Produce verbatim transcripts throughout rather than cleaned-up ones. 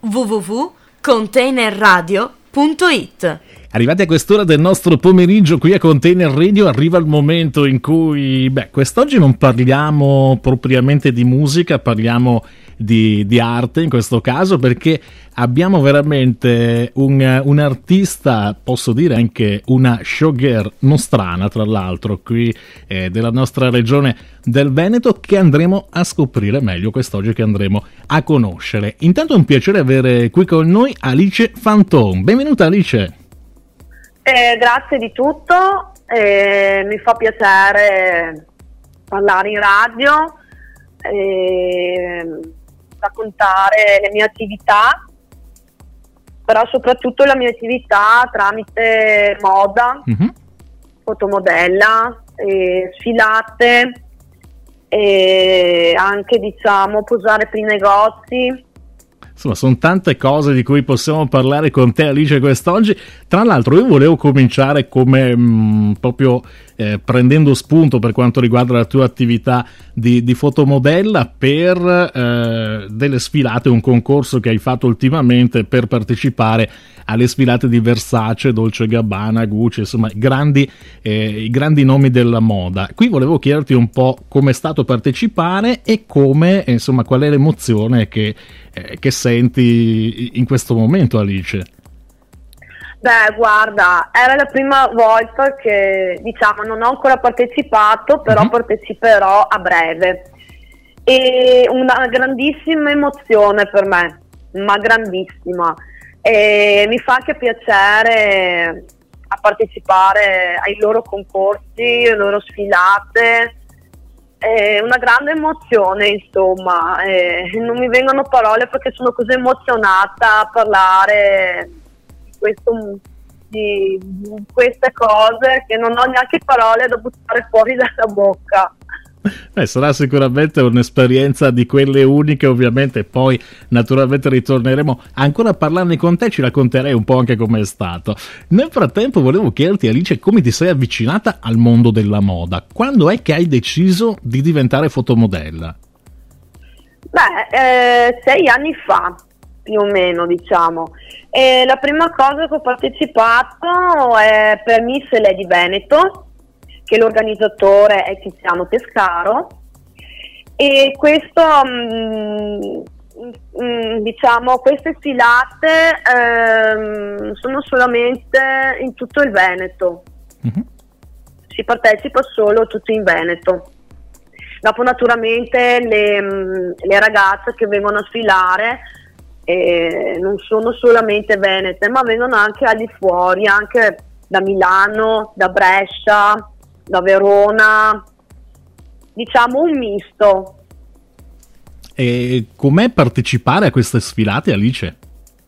w w w punto container radio punto it. Arrivati a quest'ora del nostro pomeriggio qui a Container Radio arriva il momento in cui, beh, quest'oggi non parliamo propriamente di musica, parliamo di, di arte in questo caso, perché abbiamo veramente un, un artista, posso dire anche una showgirl nostrana, tra l'altro, qui eh, della nostra regione del Veneto, che andremo a scoprire meglio quest'oggi, che andremo a conoscere. Intanto è un piacere avere qui con noi Alice Fantone. Benvenuta Alice. Eh, grazie di tutto, eh, mi fa piacere parlare in radio, eh, raccontare le mie attività, però soprattutto la mia attività tramite moda, mm-hmm. fotomodella, eh, sfilate, e anche diciamo posare per i negozi. Insomma, sono tante cose di cui possiamo parlare con te Alice quest'oggi. Tra l'altro io volevo cominciare come mh, proprio eh, prendendo spunto per quanto riguarda la tua attività di, di fotomodella per eh, delle sfilate, un concorso che hai fatto ultimamente per partecipare alle sfilate di Versace, Dolce Gabbana, Gucci, insomma grandi, eh, i grandi nomi della moda. Qui volevo chiederti un po' come è stato partecipare e come, insomma, qual è l'emozione che, eh, che senti in questo momento Alice. Beh, guarda, era la prima volta che, diciamo, non ho ancora partecipato, però uh-huh. parteciperò a breve. E una grandissima emozione per me, ma grandissima. E mi fa anche piacere a partecipare ai loro concorsi, alle loro sfilate. È una grande emozione, insomma. E non mi vengono parole perché sono così emozionata a parlare Questo, di, di queste cose che non ho neanche parole da buttare fuori dalla bocca. Eh, sarà sicuramente un'esperienza di quelle uniche, ovviamente. Poi naturalmente ritorneremo ancora a parlarne con te, ci racconterei un po' anche com'è stato. Nel frattempo volevo chiederti Alice come ti sei avvicinata al mondo della moda, quando è che hai deciso di diventare fotomodella? Beh, eh, sei anni fa più o meno, diciamo. E la prima cosa che ho partecipato è per Miss Lady Veneto, che l'organizzatore è Tiziano Pescaro, e questo mh, mh, diciamo queste sfilate ehm, sono solamente in tutto il Veneto, mm-hmm. si partecipa solo tutto in Veneto. Dopo naturalmente le, le ragazze che vengono a sfilare eh, non sono solamente venete, ma vengono anche al di fuori, anche da Milano, da Brescia, da Verona, diciamo un misto. E com'è partecipare a queste sfilate, Alice?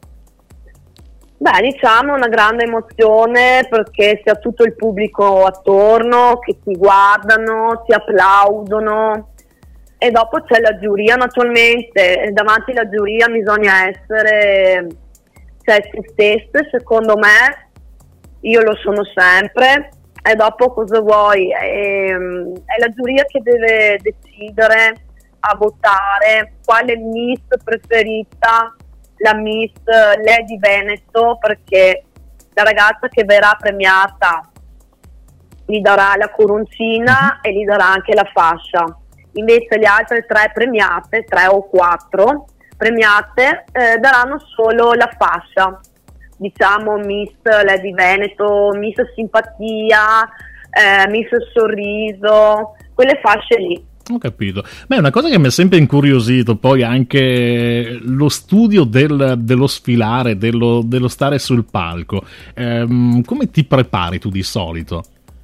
Beh, diciamo una grande emozione, perché si ha tutto il pubblico attorno che ti guardano, ti applaudono, e dopo c'è la giuria. Naturalmente e davanti alla giuria bisogna essere cioè, se stesse, secondo me. Io lo sono sempre. E dopo cosa vuoi? È, è la giuria che deve decidere, a votare quale Miss preferita, la Miss Lady Veneto, perché la ragazza che verrà premiata gli darà la coroncina e gli darà anche la fascia. Invece le altre tre premiate, tre o quattro premiate, eh, daranno solo la fascia. Diciamo Miss Lady Veneto, Miss Simpatia, eh, Miss Sorriso, quelle fasce lì. Ho capito. Beh, una cosa che mi ha sempre incuriosito, poi anche lo studio del, dello sfilare, dello, dello stare sul palco. Ehm, come ti prepari tu di solito?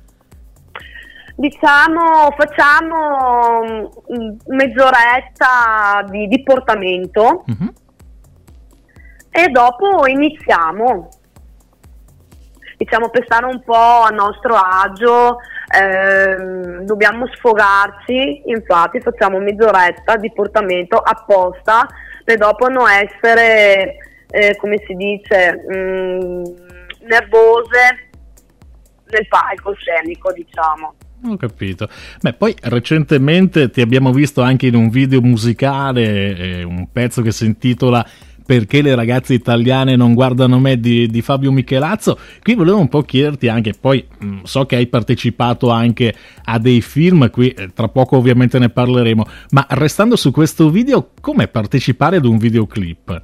Diciamo, facciamo mezz'oretta di, di portamento. Mm-hmm. E dopo iniziamo, diciamo, per stare un po' a nostro agio, ehm, dobbiamo sfogarci, infatti facciamo mezz'oretta di portamento apposta per dopo non essere, eh, come si dice, mh, nervose nel palcoscenico, diciamo. Ho capito. Beh, poi recentemente ti abbiamo visto anche in un video musicale, eh, un pezzo che si intitola Perché le ragazze italiane non guardano me di, di Fabio Michelazzo. Qui volevo un po' chiederti anche, poi mh, so che hai partecipato anche a dei film, qui eh, tra poco ovviamente ne parleremo, ma restando su questo video, com'è partecipare ad un videoclip?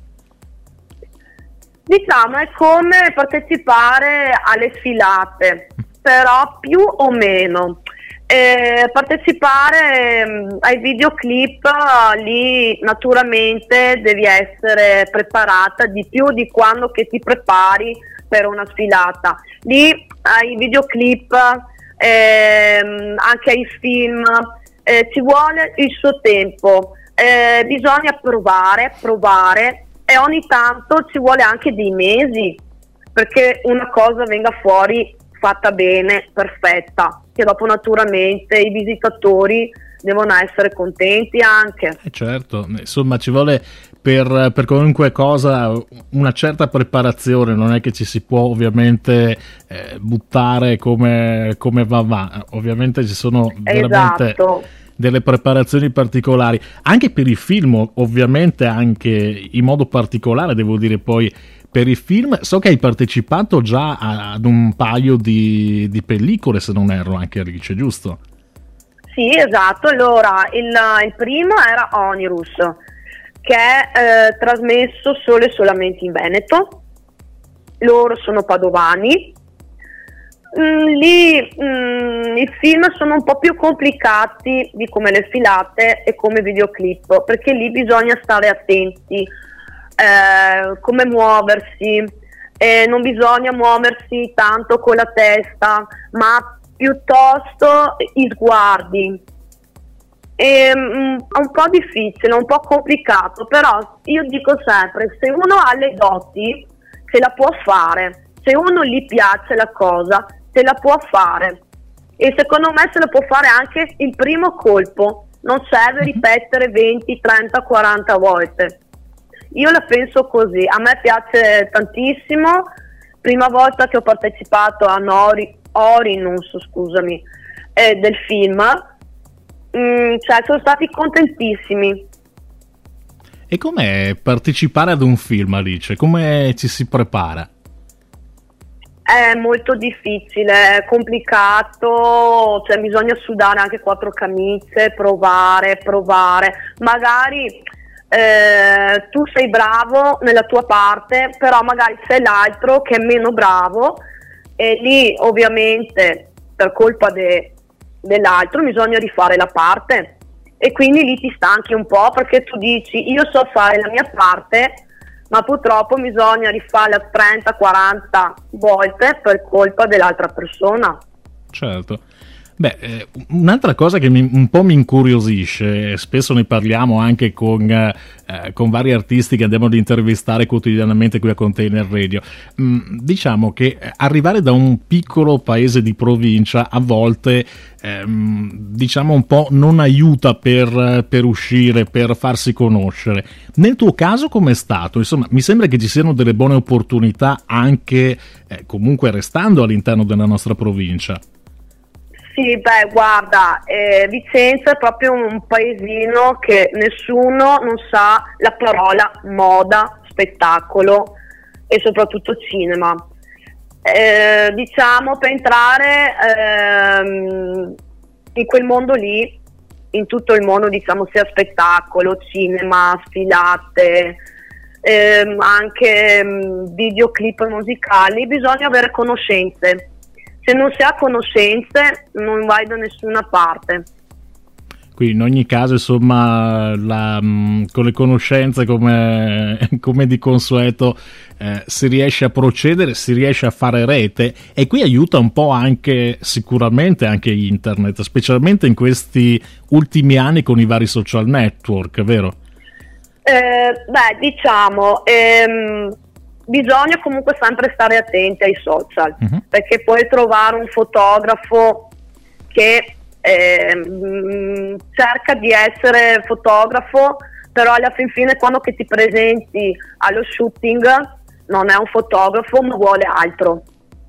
Diciamo è come partecipare alle sfilate, però più o meno. Eh, partecipare mh, ai videoclip, lì naturalmente devi essere preparata di più di quando che ti prepari per una sfilata. Lì ai videoclip, ehm, anche ai film, eh, ci vuole il suo tempo, eh, bisogna provare, provare e ogni tanto ci vuole anche dei mesi perché una cosa venga fuori fatta bene, perfetta, che dopo naturalmente i visitatori devono essere contenti anche. Eh certo, insomma ci vuole per, per qualunque cosa una certa preparazione, non è che ci si può ovviamente eh, buttare come, come va va, ovviamente ci sono veramente Esatto. delle preparazioni particolari, anche per i film ovviamente, anche in modo particolare devo dire poi per i film. So che hai partecipato già ad un paio di, di pellicole, se non erro, anche Alice, giusto? Sì, esatto. Allora, il, il primo era Onirus, che è eh, trasmesso solo e solamente in Veneto. Loro sono padovani. Mm, lì mm, i film sono un po' più complicati di come le sfilate e come videoclip, perché lì bisogna stare attenti. Eh, come muoversi, eh, non bisogna muoversi tanto con la testa, ma piuttosto i sguardi. È mm, un po' difficile, un po' complicato, però io dico sempre, se uno ha le doti se la può fare, se uno gli piace la cosa se la può fare, e secondo me se la può fare anche il primo colpo, non serve ripetere venti, trenta, quaranta volte. Io la penso così, a me piace tantissimo. Prima volta che ho partecipato a Nori, Orinus, scusami, eh, del film, mm, cioè sono stati contentissimi. E com'è partecipare ad un film, Alice? Come ci si prepara? È molto difficile, è complicato, cioè bisogna sudare anche quattro camicie, provare, provare, magari Eh, tu sei bravo nella tua parte, però magari c'è l'altro che è meno bravo e lì ovviamente per colpa de, dell'altro bisogna rifare la parte e quindi lì ti stanchi un po' perché tu dici io so fare la mia parte ma purtroppo bisogna rifarla trenta quaranta volte per colpa dell'altra persona. Certo. Beh, eh, un'altra cosa che mi, un po' mi incuriosisce, spesso ne parliamo anche con, eh, con vari artisti che andiamo ad intervistare quotidianamente qui a Container Radio, mm, diciamo che arrivare da un piccolo paese di provincia a volte ehm, diciamo un po' non aiuta per, per uscire, per farsi conoscere. Nel tuo caso com'è stato? Insomma, mi sembra che ci siano delle buone opportunità anche eh, comunque restando all'interno della nostra provincia. Sì, beh, guarda, eh, Vicenza è proprio un paesino che nessuno non sa la parola moda, spettacolo e soprattutto cinema. Eh, diciamo, per entrare ehm, in quel mondo lì, in tutto il mondo, diciamo, sia spettacolo, cinema, sfilate, ehm, anche ehm, videoclip musicali, bisogna avere conoscenze. Se non si ha conoscenze non vai da nessuna parte. Quindi in ogni caso insomma la, mh, con le conoscenze come, come di consueto eh, si riesce a procedere, si riesce a fare rete e qui aiuta un po' anche sicuramente anche internet, specialmente in questi ultimi anni con i vari social network, vero? Eh, beh, diciamo... Ehm, bisogna comunque sempre stare attenti ai social, uh-huh. perché puoi trovare un fotografo che eh, cerca di essere fotografo, però alla fin fine quando che ti presenti allo shooting non è un fotografo ma vuole altro.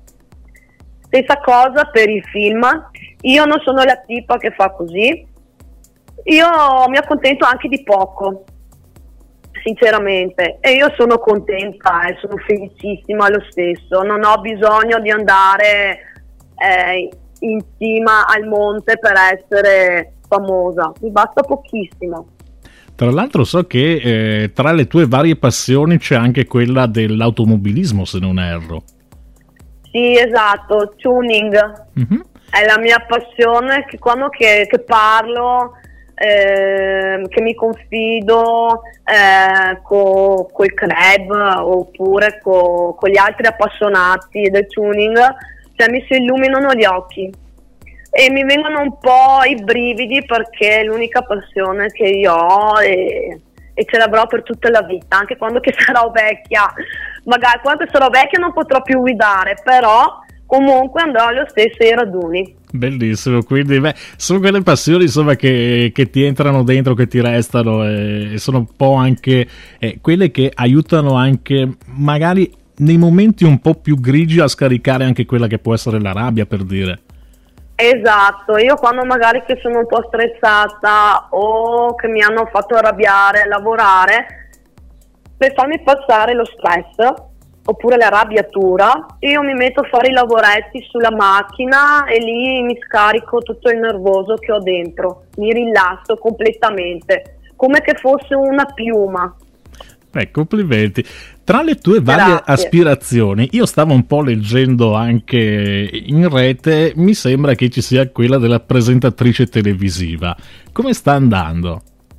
Stessa cosa per il film, io non sono la tipa che fa così, io mi accontento anche di poco. sinceramente, e io sono contenta e sono felicissima lo stesso, non ho bisogno di andare eh, in cima al monte per essere famosa, mi basta pochissimo. Tra l'altro so che eh, tra le tue varie passioni c'è anche quella dell'automobilismo, se non erro. Sì, esatto, tuning, mm-hmm. È la mia passione, che quando che, che parlo, eh, che mi confido eh, co, col club oppure co, con gli altri appassionati del tuning, cioè mi si illuminano gli occhi e mi vengono un po' i brividi, perché è l'unica passione che io ho e, e ce l'avrò per tutta la vita, anche quando che sarò vecchia. Magari quando sarò vecchia non potrò più guidare, però comunque andrò lo stesso ai raduni. Bellissimo, quindi beh, sono quelle passioni insomma che, che ti entrano dentro, che ti restano e, e sono un po' anche eh, quelle che aiutano anche magari nei momenti un po' più grigi a scaricare anche quella che può essere la rabbia, per dire. Esatto, io quando magari che sono un po' stressata o che mi hanno fatto arrabbiare a lavorare, per farmi passare lo stress oppure la arrabbiatura, io mi metto a fare i lavoretti sulla macchina e lì mi scarico tutto il nervoso che ho dentro, mi rilasso completamente, come che fosse una piuma. Beh, complimenti. Tra le tue varie Grazie. aspirazioni, io stavo un po' leggendo anche in rete, mi sembra che ci sia quella della presentatrice televisiva. Come sta andando?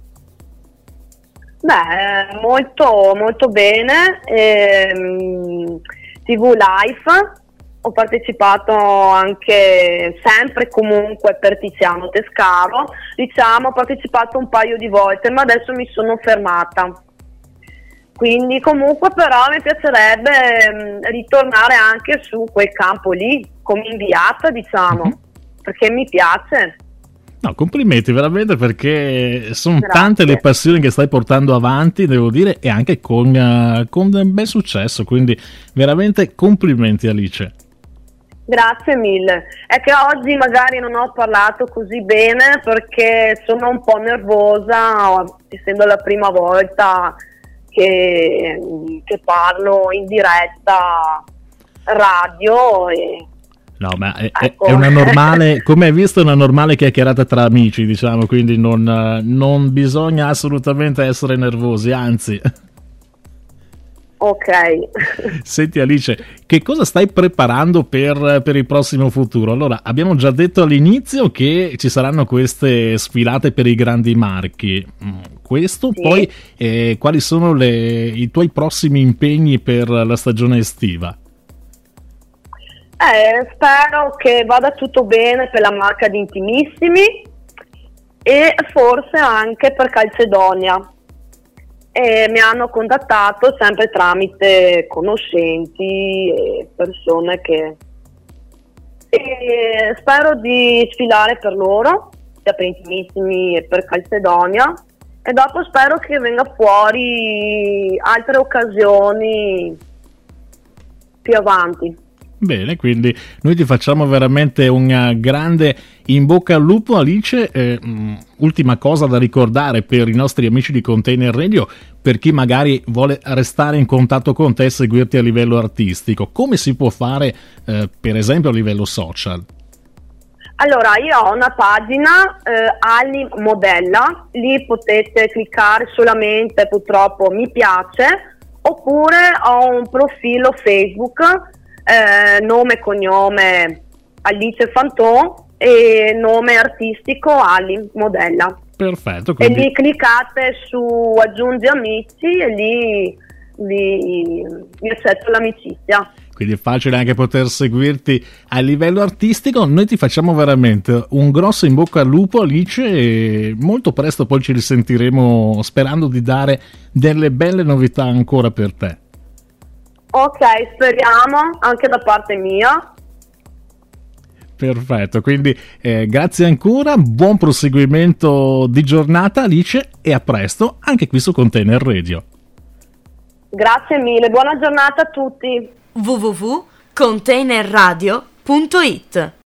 Beh, molto molto bene. ehm, tivù Live, ho partecipato anche sempre comunque per Tiziano Tescaro, diciamo, ho partecipato un paio di volte, ma adesso mi sono fermata. Quindi comunque però mi piacerebbe mh, ritornare anche su quel campo lì, come inviata, diciamo, mm-hmm. perché mi piace. No, complimenti veramente, perché sono Grazie. tante le passioni che stai portando avanti, devo dire, e anche con, uh, con ben successo, quindi veramente complimenti, Alice. Grazie mille. È che oggi magari non ho parlato così bene perché sono un po' nervosa, essendo la prima volta che, che parlo in diretta radio e no, ma è, ecco. è una normale, come hai visto, è una normale chiacchierata tra amici, diciamo, quindi non, non bisogna assolutamente essere nervosi, anzi. Ok. Senti Alice, che cosa stai preparando per, per il prossimo futuro? Allora, abbiamo già detto all'inizio che ci saranno queste sfilate per i grandi marchi. Questo, sì. Poi eh, quali sono le, i tuoi prossimi impegni per la stagione estiva? Eh, spero che vada tutto bene per la marca di Intimissimi e forse anche per Calcedonia. E mi hanno contattato sempre tramite conoscenti e persone che e spero di sfilare per loro, sia per Intimissimi e per Calcedonia, e dopo spero che venga fuori altre occasioni più avanti. Bene, quindi noi ti facciamo veramente un grande in bocca al lupo, Alice. Eh, ultima cosa da ricordare per i nostri amici di Container Radio, per chi magari vuole restare in contatto con te e seguirti a livello artistico, come si può fare eh, per esempio a livello social? Allora, io ho una pagina eh, Ali Modella, lì potete cliccare solamente purtroppo mi piace, oppure ho un profilo Facebook, Eh, nome e cognome Alice Fanton e nome artistico Ali Modella. Perfetto, quindi... e lì cliccate su aggiungi amici e lì vi, vi accetto l'amicizia. Quindi è facile anche poter seguirti a livello artistico. Noi ti facciamo veramente un grosso in bocca al lupo, Alice, e molto presto poi ci risentiremo sperando di dare delle belle novità ancora per te. Ok, speriamo, anche da parte mia. Perfetto, quindi eh, grazie ancora, buon proseguimento di giornata Alice e a presto anche qui su Container Radio. Grazie mille, buona giornata a tutti. w w w punto container radio punto it